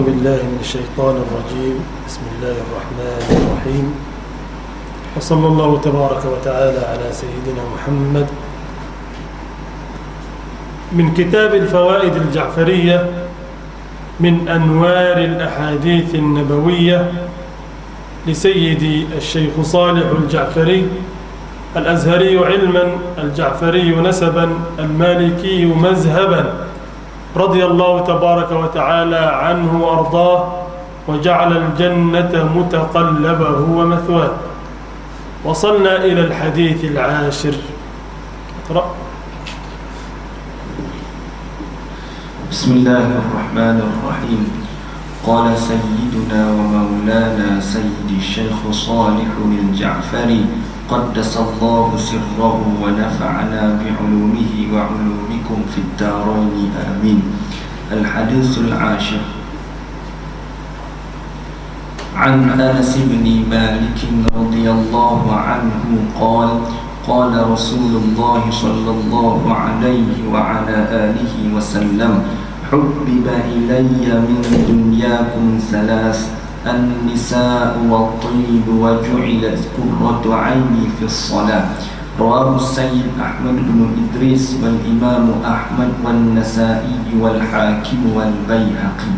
بالله من الشيطان الرجيم. بسم الله الرحمن الرحيم، وصلى الله تبارك وتعالى على سيدنا محمد. من كتاب الفوائد الجعفرية من أنوار الأحاديث النبوية لسيدي الشيخ صالح الجعفري الأزهري علما، الجعفري نسبا، المالكي مذهبا، رضي الله تبارك وتعالى عنه وأرضاه، وجعل الجنة متقلبه ومثواه. وصلنا إلى الحديث العاشر. اقرأ. بسم الله الرحمن الرحيم. قال سيدنا ومولانا سيد الشيخ صالح الجعفري قدس الله سره ونفعنا بعلومه وعلومكم في الدارين آمين. الحديث العاشر. عن أنس بن مالك رضي الله عنه قال: قال رسول الله صلى الله عليه وعلى آله وسلم: حبب إلي من دنياكم ثلاث: النساء والطيب، وجعلت قرة عيني في الصلاة. رواه السيد أحمد بن إدريس والإمام أحمد والنسائي والحاكم والبيهقي.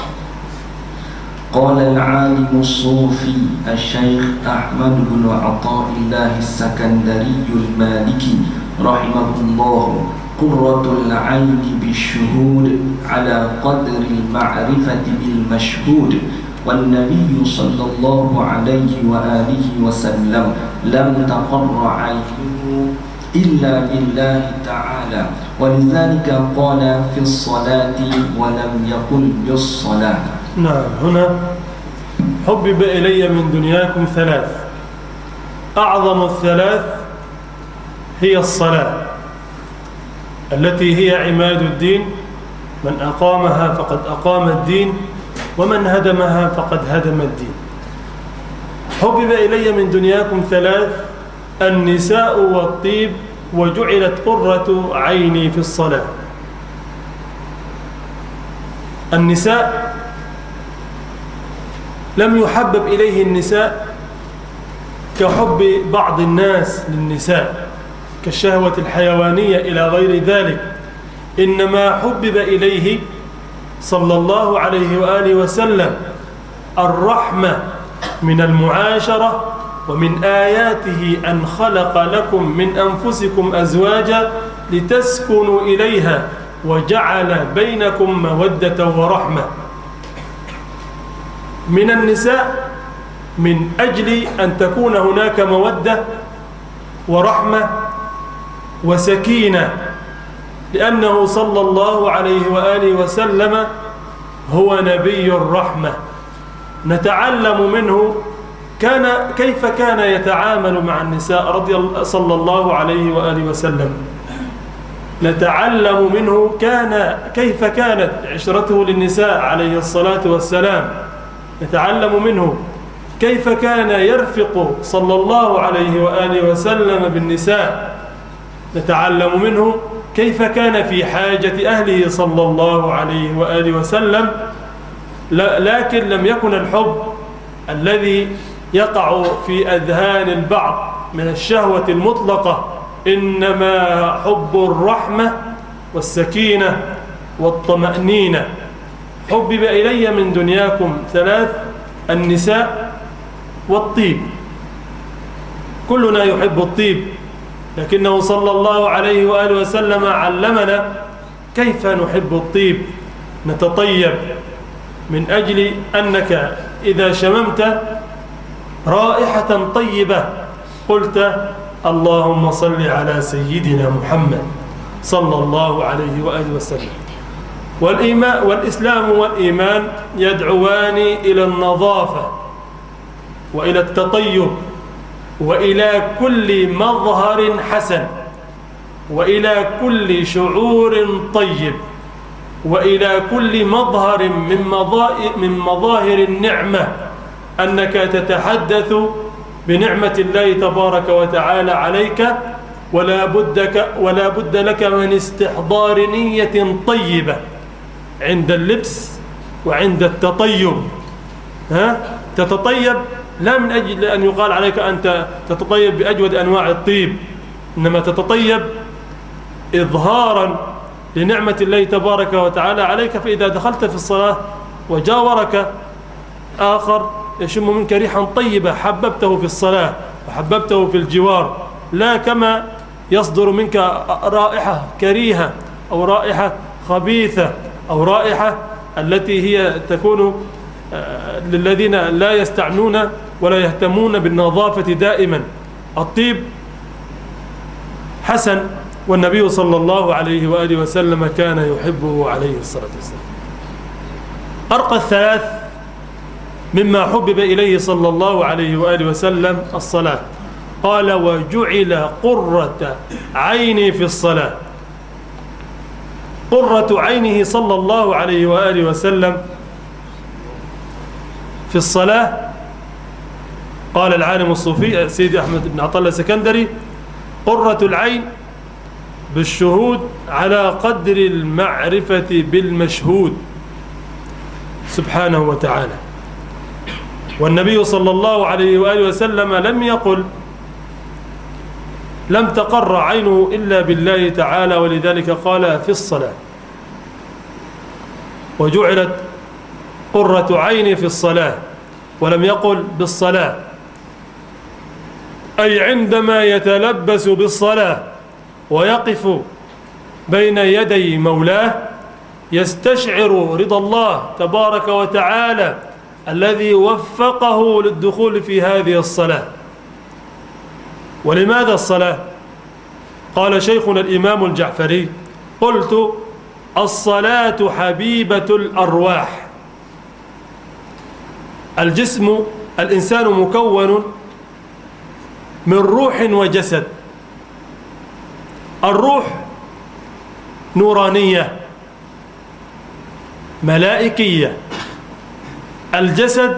قال العالم الصوفي الشيخ أحمد بن عطاء الله السكندري المالكي رحمه الله: قرة العين بالشهود على قدر المعرفة بالمشهود. والنبي صلى الله عليه وآله وسلم لم تقر عينه إلا بالله تعالى، ولذلك قال في الصلاة ولم يقل بالصلاة. نعم، هنا حبب إلي من دنياكم ثلاث، أعظم الثلاث هي الصلاة التي هي عماد الدين، من أقامها فقد أقام الدين، ومن هدمها فقد هدم الدين. حبب إلي من دنياكم ثلاث: النساء والطيب، وجعلت قرة عيني في الصلاة. النساء لم يحبب إليه النساء كحب بعض الناس للنساء كالشهوة الحيوانية إلى غير ذلك، إنما حبب إليه صلى الله عليه وآله وسلم الرحمة من المعاشرة، ومن آياته أن خلق لكم من أنفسكم أزواجا لتسكنوا إليها وجعل بينكم مودة ورحمة. من النساء من أجل أن تكون هناك مودة ورحمة وسكينة، لأنه صلى الله عليه وآله وسلم هو نبي الرحمة. نتعلم منه كيف كان يتعامل مع النساء صلى الله عليه وآله وسلم. نتعلم منه كيف كانت عشرته للنساء عليه الصلاة والسلام. نتعلم منه كيف كان يرفق صلى الله عليه وآله وسلم بالنساء. نتعلم منه كيف كان في حاجة أهله صلى الله عليه وآله وسلم، لكن لم يكن الحب الذي يقع في أذهان البعض من الشهوة المطلقة، إنما حب الرحمة والسكينة والطمأنينة. حبب إلي من دنياكم ثلاث: النساء والطيب. كلنا يحب الطيب، لكنه صلى الله عليه وآله وسلم علمنا كيف نحب الطيب، نتطيب، من أجل أنك إذا شممت رائحة طيبة قلت: اللهم صل على سيدنا محمد صلى الله عليه وآله وسلم. والإسلام والإيمان يدعوان إلى النظافة وإلى التطيب وإلى كل مظهر حسن وإلى كل شعور طيب وإلى كل مظهر من مظاهر النعمة، أنك تتحدث بنعمة الله تبارك وتعالى عليك، ولا بد لك من استحضار نية طيبة عند اللبس وعند التطيب. تتطيب لا من أجل أن يقال عليك أنت تتطيب بأجود أنواع الطيب، إنما تتطيب إظهارا لنعمة الله تبارك وتعالى عليك. فإذا دخلت في الصلاة وجاورك آخر يشم منك ريحا طيبة حببته في الصلاة وحببته في الجوار، لا كما يصدر منك رائحة كريهة أو رائحة خبيثة أو رائحة التي هي تكون للذين لا يستعنون ولا يهتمون بالنظافة دائما. الطيب حسن، والنبي صلى الله عليه وآله وسلم كان يحبه عليه الصلاة والسلام. أرقى الثلاث مما حبب إليه صلى الله عليه وآله وسلم الصلاة. قال: وجعل قرة عيني في الصلاة. قرة عينه صلى الله عليه وآله وسلم في الصلاة، قال العالم الصوفي سيدي أحمد بن عطا الله السكندري: قرة العين بالشهود على قدر المعرفة بالمشهود سبحانه وتعالى. والنبي صلى الله عليه وآله وسلم لم يقل لم تقر عينه إلا بالله تعالى، ولذلك قال في الصلاة: وجعلت قرة عيني في الصلاة، ولم يقل بالصلاة، أي عندما يتلبس بالصلاة ويقف بين يدي مولاه يستشعر رضا الله تبارك وتعالى الذي وفقه للدخول في هذه الصلاة. ولماذا الصلاة؟ قال شيخنا الإمام الجعفري: قلت: الصلاة حبيبة الأرواح. الجسم الإنسان مكون من روح وجسد. الروح نورانية ملائكية، الجسد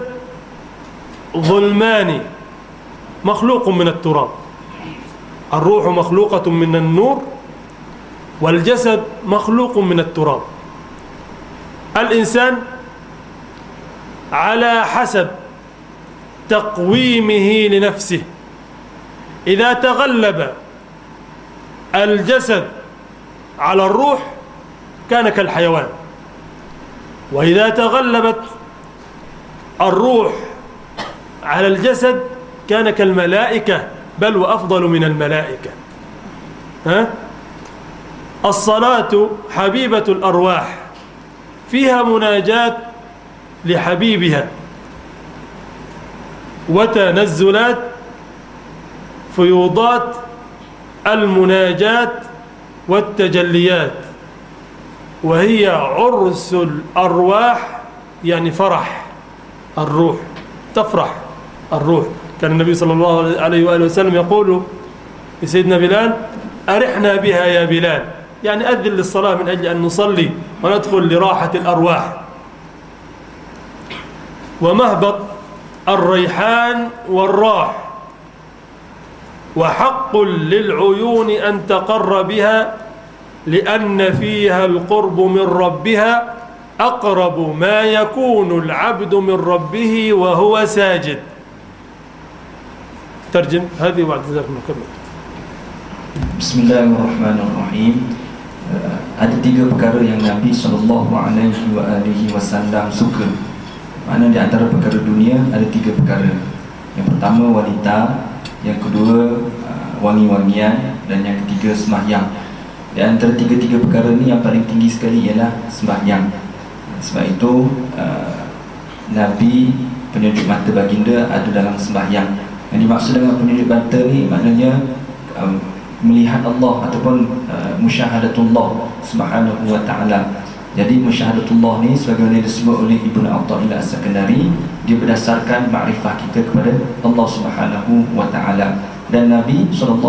ظلماني مخلوق من التراب. الروح مخلوقة من النور والجسد مخلوق من التراب. الإنسان على حسب تقويمه لنفسه، إذا تغلب الجسد على الروح كان كالحيوان، وإذا تغلبت الروح على الجسد كان كالملائكة، بل وأفضل من الملائكة. الصلاة حبيبة الأرواح، فيها مناجاة لحبيبها وتنزلات فيوضات المناجات والتجليات، وهي عرس الأرواح، يعني فرح الروح، تفرح الروح. كان النبي صلى الله عليه وآله وسلم يقول لسيدنا بلال: أرحنا بها يا بلال، يعني أذن للصلاة من أجل أن نصلي وندخل لراحة الأرواح. ومهبط الريحان والراح، وحق للعيون أن تقر بها، لأن فيها القرب من ربها أقرب ما يكون العبد من ربه وهو ساجد. ترجم هذه وبعد ذلك نكمل. Bismillahirrahmanirrahim. Ada tiga perkara yang Nabi SAW suka. Mana di antara perkara dunia ada tiga perkara. Yang pertama wanita, yang kedua wangi-wangian, dan yang ketiga sembahyang. Di antara tiga-tiga perkara ni yang paling tinggi sekali ialah sembahyang. Sebab itu Nabi penyejuk mata baginda ada dalam sembahyang. Yang dimaksud dengan penyejuk mata ni maknanya melihat Allah ataupun musyahadatullah subhanahu wa ta'ala. Jadi musyahadatullah ni sebagaimana disebut oleh Ibnu Athaillah As-Sakandari, dia berdasarkan makrifah kita kepada Allah subhanahu wa ta'ala. Dan Nabi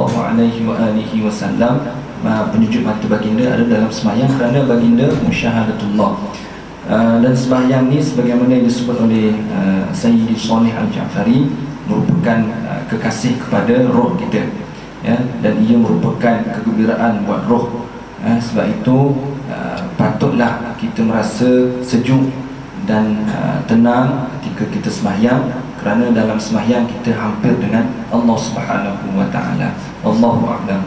SAW penyejuk mata baginda ada dalam sembahyang kerana baginda musyahadatullah. Dan sembahyang ni sebagaimana yang disebut oleh Sayyidi Salih Al-Ja'fari merupakan kekasih kepada roh kita, ya, dan ia merupakan kegembiraan buat roh. Sebab itu patutlah kita merasa sejuk dan tenang ketika kita sembahyang, kerana dalam sembahyang kita hampir dengan Allah Subhanahu wa taala. Wallahu a'lam.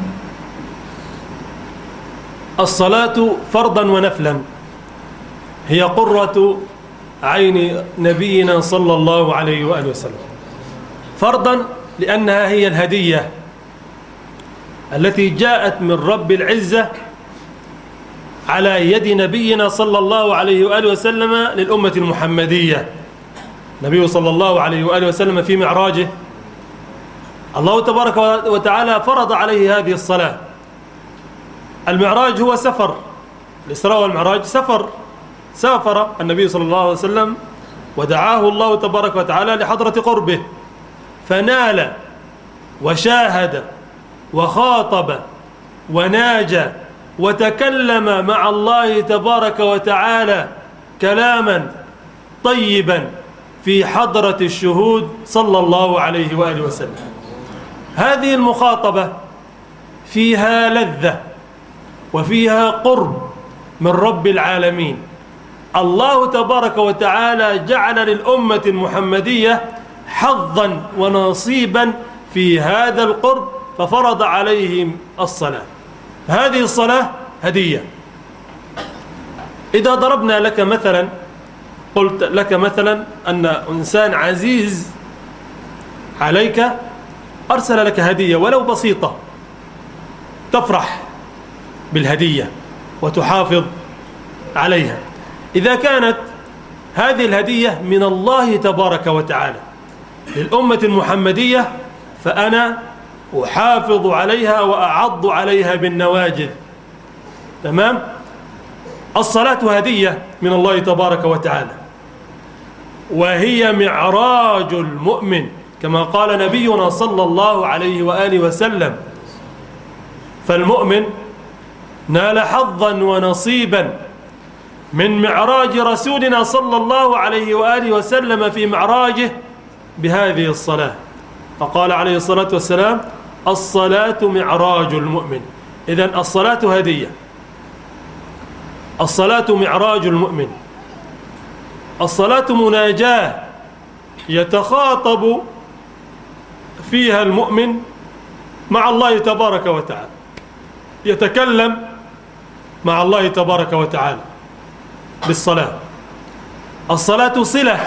الصلاة فرضا ونفلا هي قرة عين نبينا صلى الله عليه وآله وسلم. فرضا لأنها هي الهدية التي جاءت من رب العزة على يد نبينا صلى الله عليه وآله وسلم للأمة المحمدية. النبي صلى الله عليه وآله وسلم في معراجه الله تبارك وتعالى فرض عليه هذه الصلاة. المعراج هو سفر، الإسراء والمعراج سافر النبي صلى الله عليه وسلم ودعاه الله تبارك وتعالى لحضرة قربه، فنال وشاهد وخاطب وناجى وتكلم مع الله تبارك وتعالى كلاما طيبا في حضرة الشهود صلى الله عليه وآله وسلم. هذه المخاطبة فيها لذة وفيها قرب من رب العالمين. الله تبارك وتعالى جعل للأمة المحمدية حظا ونصيبا في هذا القرب ففرض عليهم الصلاة. هذه الصلاة هدية. إذا ضربنا لك مثلا، قلت لك مثلا أن إنسان عزيز عليك أرسل لك هدية ولو بسيطة، تفرح بالهدية وتحافظ عليها. إذا كانت هذه الهدية من الله تبارك وتعالى للأمة المحمدية فأنا أحافظ عليها وأعض عليها بالنواجذ. تمام؟ الصلاة هدية من الله تبارك وتعالى، وهي معراج المؤمن كما قال نبينا صلى الله عليه وآله وسلم. فالمؤمن نال حظا ونصيبا من معراج رسولنا صلى الله عليه وآله وسلم في معراجه بهذه الصلاة. فقال عليه الصلاة والسلام: الصلاة معراج المؤمن. إذن الصلاة هدية، الصلاة معراج المؤمن، الصلاة مناجاة يتخاطب فيها المؤمن مع الله تبارك وتعالى، يتكلم مع الله تبارك وتعالى بالصلاة. الصلاة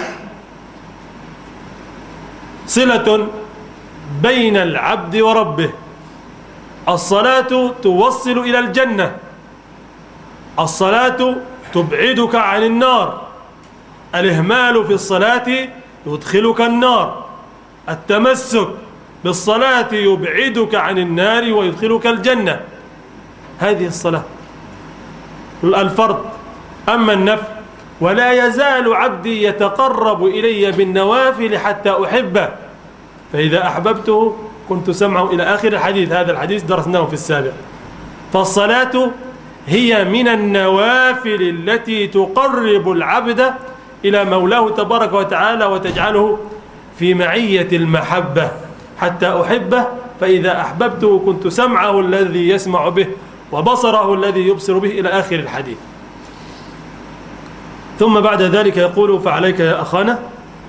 صلة بين العبد وربه. الصلاة توصل إلى الجنة، الصلاة تبعدك عن النار. الإهمال في الصلاة يدخلك النار، التمسك بالصلاة يبعدك عن النار ويدخلك الجنة. هذه الصلاة الفرض. أما النفل ولا يزال عبدي يتقرب إلي بالنوافل حتى أحبه، فإذا أحببته كنت سمعه إلى آخر الحديث. هذا الحديث درسناه في السابق. فالصلاة هي من النوافل التي تقرب العبد إلى مولاه تبارك وتعالى وتجعله في معية المحبة حتى أحبه، فإذا أحببته كنت سمعه الذي يسمع به وبصره الذي يبصر به إلى آخر الحديث. ثم بعد ذلك يقول: فعليك يا أخانا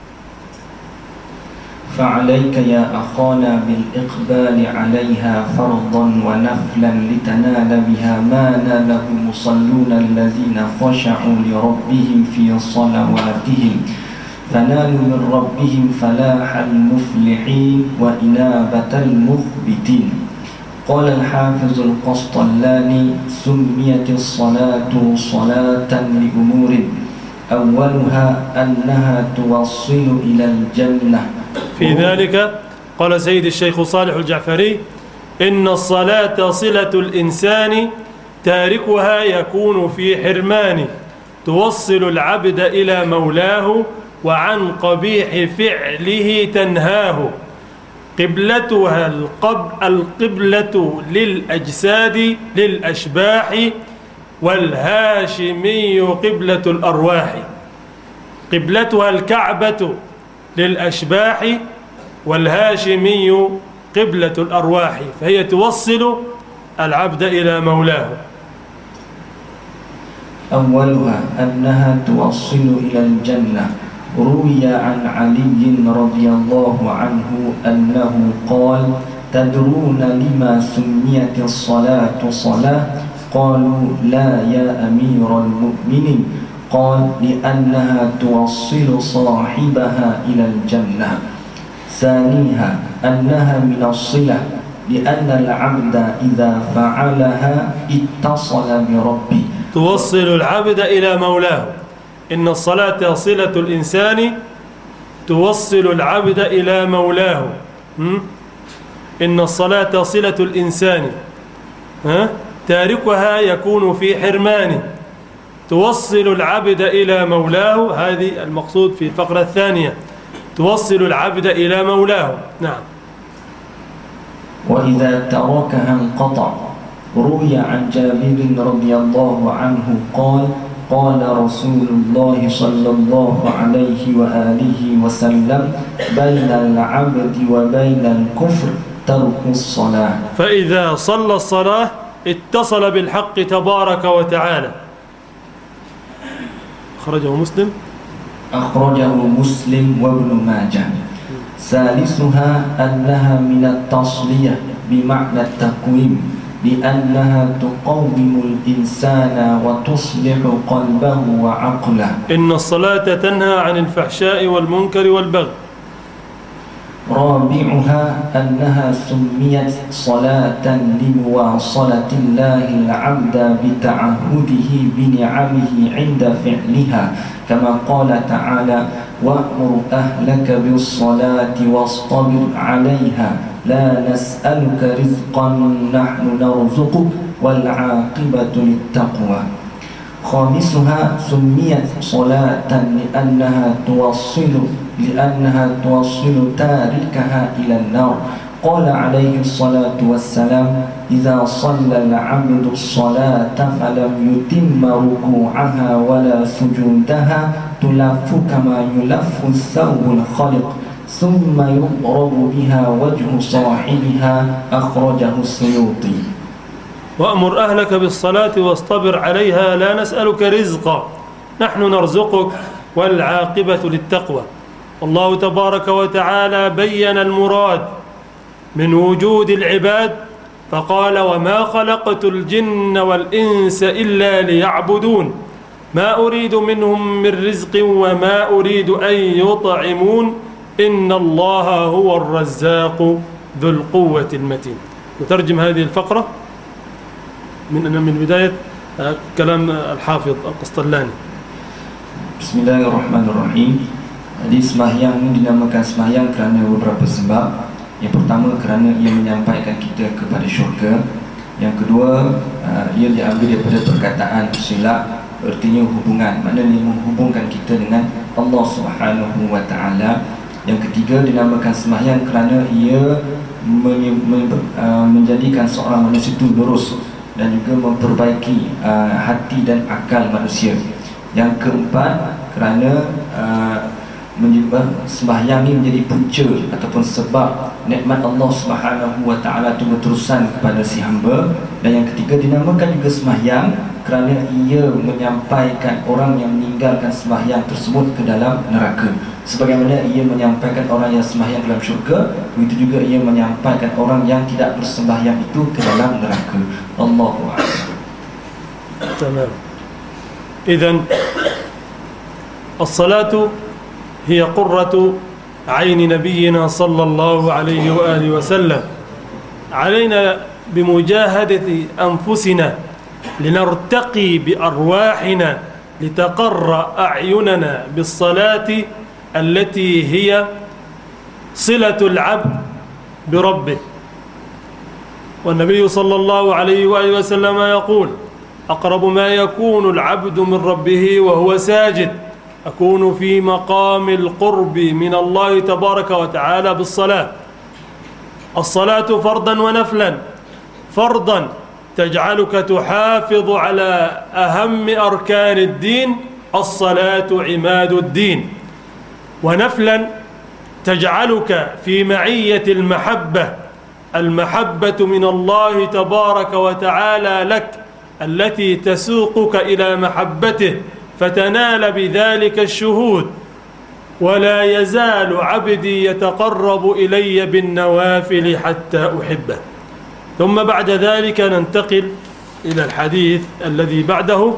فعليك يا أخانا بالإقبال عليها فرضا ونفلا لتنال بها ما ناله المصلون الذين خشعوا لربهم في صلواتهم، فنالوا من ربهم فلاح المفلحين وإنابة المخبتين. قال الحافظ القسطلاني: سميت الصلاة صلاة لأمور، أولها أنها توصل إلى الجنة. في ذلك قال سيد الشيخ صالح الجعفري: إن الصلاة صلة الإنسان تاركها يكون في حرمان، توصل العبد إلى مولاه وعن قبيح فعله تنهاه. قبلتها القبلة للأجساد للأشباح، والهاشمي قبلة الأرواح. قبلتها الكعبة للأشباح، والهاشمي قبلة الأرواح، فهي توصل العبد إلى مولاه. أولها أنها توصل إلى الجنة. روي عن علي رضي الله عنه أنه قال: تدرون لما سميت الصلاة صلاة؟ قالوا: لا يا أمير المؤمنين. قال: لأنها توصل صاحبها إلى الجنة. ثانيها أنها من الصلة، لأن العبد إذا فعلها اتصل بربه. توصل العبد إلى مولاه. إن الصلاة صلة الإنسان، توصل العبد إلى مولاه. إن الصلاة صلة الإنسان، تاركها يكون في حرمان. توصل العبد إلى مولاه، هذه المقصود في الفقرة الثانية، توصل العبد إلى مولاه. نعم. وإذا تركها انقطع. روي عن جابر رضي الله عنه قال: قال رسول الله صلى الله عليه وآله وسلم: بين العبد وبين الكفر ترك الصلاة. فإذا صلى الصلاة اتصل بالحق تبارك وتعالى. أخرجه مسلم وابن ماجه. ثالثها أنها من التصلية بمعنى التقويم، لأنها تقوم الإنسان وتصلح قلبه وعقله. إن الصلاة تنهى عن الفحشاء والمنكر والبغي. رابعها أنها سميت صلاة لمواصلة الله العبد بتعهده بنعمه عند فعلها، كما قال تعالى: وأمر أهلك بالصلاة واصطبر عليها لا نسألك رزقا نحن نرزقك والعاقبة للتقوى. خامسها سميت صلاة لأنها توصل تاركها إلى النار. قال عليه الصلاة والسلام: إذا صلى العبد الصلاة فلم يتم ركوعها ولا سجودها تلف كما يلف الثوب الخلق ثم يضرب بها وجه صاحبها. أخرجه السيوطي. وأمر أهلك بالصلاة واصطبر عليها لا نسألك رزقا نحن نرزقك والعاقبة للتقوى. الله تبارك وتعالى بين المراد من وجود العباد فقال: وما خلقت الجن والإنس إلا ليعبدون ما أريد منهم من رزق وما أريد أن يطعمون إن الله هو الرزاق ذو القوة المتين. نترجم هذه الفقرة من بداية كلام الحافظ القسطلاني. Bismillahirrahmanirrahim. Jadi sembahyang ini dinamakan sembahyang kerana beberapa sebab. Yang pertama, kerana ia menyampaikan kita kepada syurga. Yang kedua, ia diambil daripada perkataan silat, artinya hubungan, maknanya menghubungkan kita dengan Allah Subhanahu wa taala. Yang ketiga, dinamakan sembahyang kerana ia menjadikan seorang manusia itu lurus dan juga memperbaiki hati dan akal manusia. Yang keempat, kerana sembahyang ini menjadi punca ataupun sebab nikmat Allah Subhanahu wa taala itu berterusan kepada si hamba. Dan yang ketiga, dinamakan juga sembahyang kerana ia menyampaikan orang yang meninggalkan sembahyang tersebut ke dalam neraka. Sebagaimana ia menyampaikan orang yang sembahyang dalam syurga, begitu juga ia menyampaikan orang yang tidak bersembahyang itu ke dalam neraka. Allahu akbar. Tamam. Idzan as-salatu هي قرة عين نبينا صلى الله عليه وآله وسلم. علينا بمجاهدة أنفسنا لنرتقي بأرواحنا لتقر أعيننا بالصلاة التي هي صلة العبد بربه. والنبي صلى الله عليه وآله وسلم يقول: أقرب ما يكون العبد من ربه وهو ساجد أكون في مقام القرب من الله تبارك وتعالى بالصلاة. الصلاة فرضا ونفلا. فرضا تجعلك تحافظ على أهم أركان الدين، الصلاة عماد الدين. ونفلا تجعلك في معية المحبة من الله تبارك وتعالى لك التي تسوقك إلى محبته فتنال بذلك الشهود. ولا يزال عبدي يتقرب إلي بالنوافل حتى أحبه. ثم بعد ذلك ننتقل إلى الحديث الذي بعده.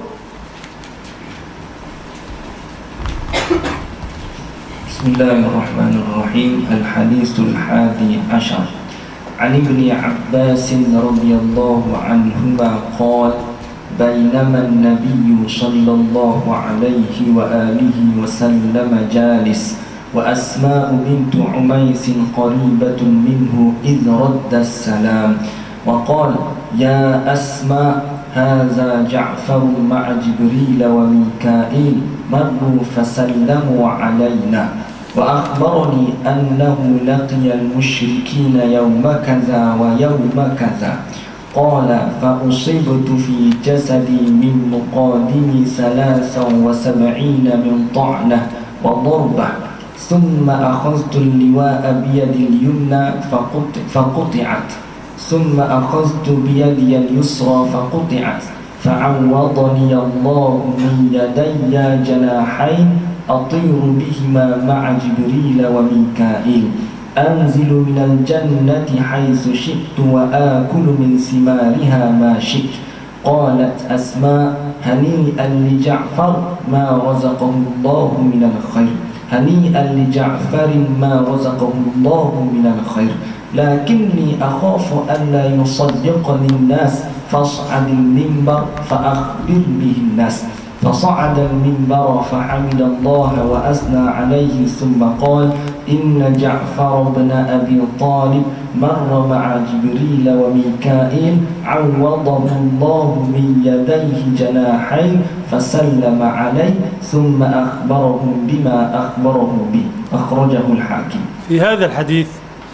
بسم الله الرحمن الرحيم. الحديث 11 عن ابن عباس رضي الله عنهما قال: بينما النبي صلى الله عليه وآله وسلم جالس وأسماء بنت عميس قريبة منه إذ رد السلام وقال: يا أسماء، هذا جعفر مع جبريل وميكائيل مروا فسلموا علينا، وأخبرني أنه لقي المشركين يوم كذا ويوم كذا. قال: فأصبت في جسدي من مقادمي 73 من طعنة وضربة، ثم أخذت اللواء بيد اليمنى فقطعت، ثم أخذت بيدي اليسرى فقطعت، فعوضني الله من يدي جناحين أطير بهما مع جبريل وميكائيل، أنزل من الجنة حيث شئت وآكل من ثمارها ما شئت. قالت أسماء: هنيئا لجعفر ما رزقه الله من الخير، هنيئا لجعفر ما رزقه الله من الخير، لكني أخاف ألا يصدقني الناس، فاصعد المنبر فأخبر به الناس. فصعد المنبر فحمد الله وأثنى عليه، ثم قال: إن جعفر بن أبي طالب مر مع جبريل وميكائيل، عوضه الله من يديه جناحين فسلم عليه، ثم أخبرهم بما أخبره به. أخرجه الحاكم. في هذا الحديث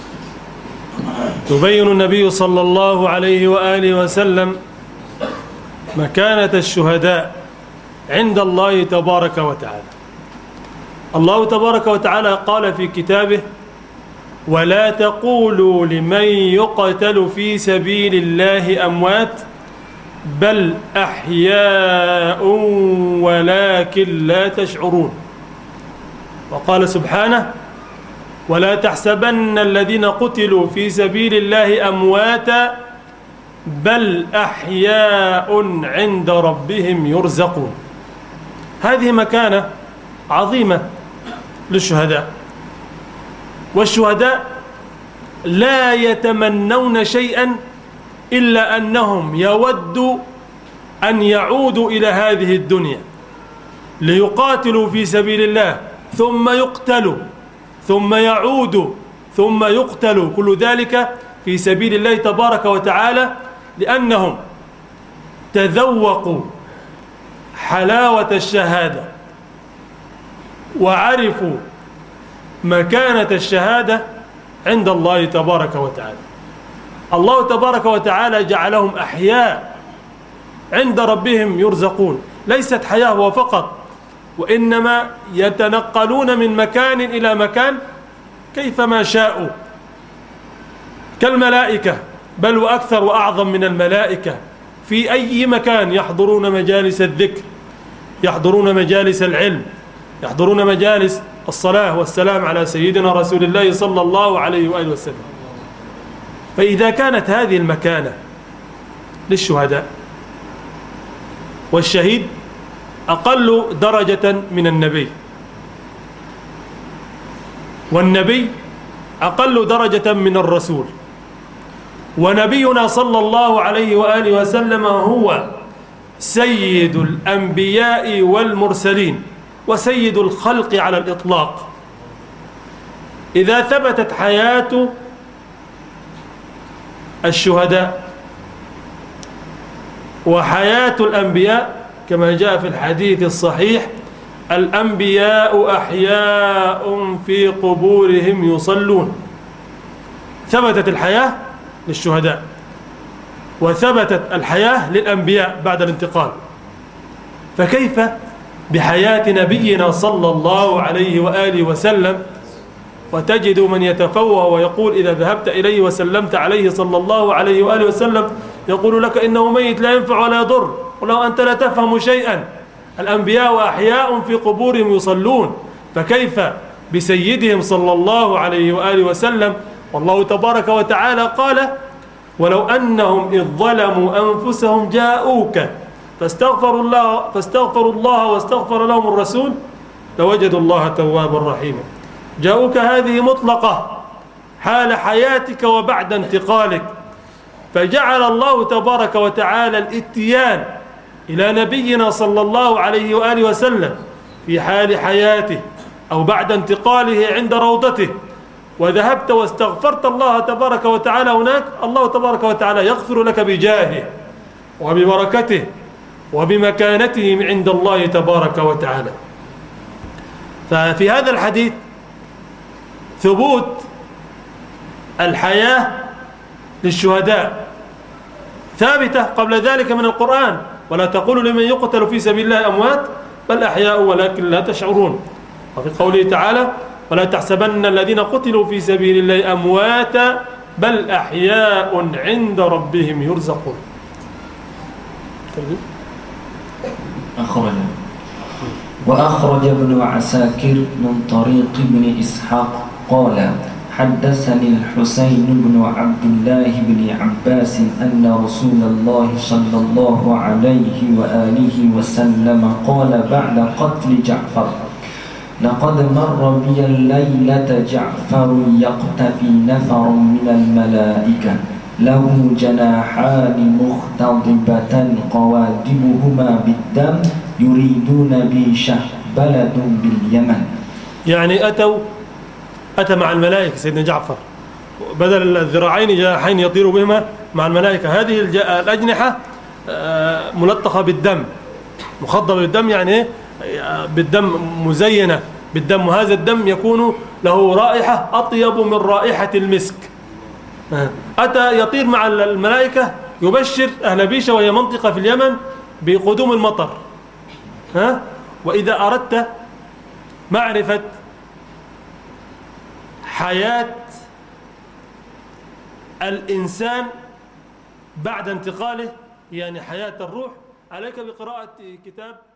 يبين النبي صلى الله عليه وآله وسلم مكانة الشهداء عند الله تبارك وتعالى. الله تبارك وتعالى قال في كتابه: ولا تقولوا لمن يقتل في سبيل الله أموات بل أحياء ولكن لا تشعرون. وقال سبحانه: ولا تحسبن الذين قتلوا في سبيل الله أمواتا بل أحياء عند ربهم يرزقون. هذه مكانة عظيمة للشهداء، والشهداء لا يتمنون شيئا إلا أنهم يودوا أن يعودوا إلى هذه الدنيا ليقاتلوا في سبيل الله، ثم يقتلوا، ثم يعودوا، ثم يقتلوا، كل ذلك في سبيل الله تبارك وتعالى، لأنهم تذوقوا حلاوة الشهادة وعرفوا مكانة الشهادة عند الله تبارك وتعالى. الله تبارك وتعالى جعلهم أحياء عند ربهم يرزقون، ليست حياة فقط، وإنما يتنقلون من مكان إلى مكان كيفما شاءوا كالملائكة، بل وأكثر وأعظم من الملائكة، في أي مكان يحضرون مجالس الذكر، يحضرون مجالس العلم، يحضرون مجالس الصلاة والسلام على سيدنا رسول الله صلى الله عليه وآله وسلم. فإذا كانت هذه المكانة للشهداء، والشهيد أقل درجة من النبي، والنبي أقل درجة من الرسول، ونبينا صلى الله عليه وآله وسلم هو سيد الأنبياء والمرسلين وسيد الخلق على الإطلاق. إذا ثبتت حياة الشهداء وحياة الأنبياء كما جاء في الحديث الصحيح: الأنبياء أحياء في قبورهم يصلون. ثبتت الحياة للشهداء وثبتت الحياة للأنبياء بعد الانتقال، فكيف بحياة نبينا صلى الله عليه وآله وسلم؟ وتجد من يتفوه ويقول إذا ذهبت إليه وسلمت عليه صلى الله عليه وآله وسلم يقول لك إنه ميت لا ينفع ولا يضر، ولو أنت لا تفهم شيئا. الأنبياء أحياء في قبورهم يصلون، فكيف بسيدهم صلى الله عليه وآله وسلم؟ والله تبارك وتعالى قال: ولو أنهم إذ ظلموا أنفسهم جاءوك فاستغفروا الله واستغفر لهم الرسول لوجدوا الله توابا رحيما. جاءوك هذه مطلقة حال حياتك وبعد انتقالك، فجعل الله تبارك وتعالى الاتيان إلى نبينا صلى الله عليه وآله وسلم في حال حياته أو بعد انتقاله عند روضته، وذهبت واستغفرت الله تبارك وتعالى هناك، الله تبارك وتعالى يغفر لك بجاهه وببركته وبمكانته عند الله تبارك وتعالى. ففي هذا الحديث ثبوت الحياة للشهداء ثابتة قبل ذلك من القرآن: ولا تقولوا لمن يقتل في سبيل الله أموات بل أحياء ولكن لا تشعرون. وفي قوله تعالى: ولا تحسبن الذين قتلوا في سبيل الله أمواتا بل أحياء عند ربهم يرزقون. وأخرج ابن عساكر من طريق ابن إسحاق قال: حدثني الحسين بن عبد الله بن عباس أن رسول الله صلى الله عليه وآله وسلم قال بعد قتل جعفر: لقد مر بي الليلة جعفر يقتفي نفر من الملائكة له جناحان مختضبة قوادمهما بالدم يريدون بي شهبلة باليمن. يعني أتى مع الملائكة سيدنا جعفر، بدل الذراعين جناحين يطير بهما مع الملائكة. هذه الأجنحة ملطخة بالدم، مخضبة بالدم، يعني بالدم، مزينة بالدم، وهذا الدم يكون له رائحة أطيب من رائحة المسك. أتى يطير مع الملائكة يبشر أهل بيشة، وهي منطقة في اليمن، بقدوم المطر. وإذا أردت معرفة حياة الإنسان بعد انتقاله، يعني حياة الروح، عليك بقراءة كتاب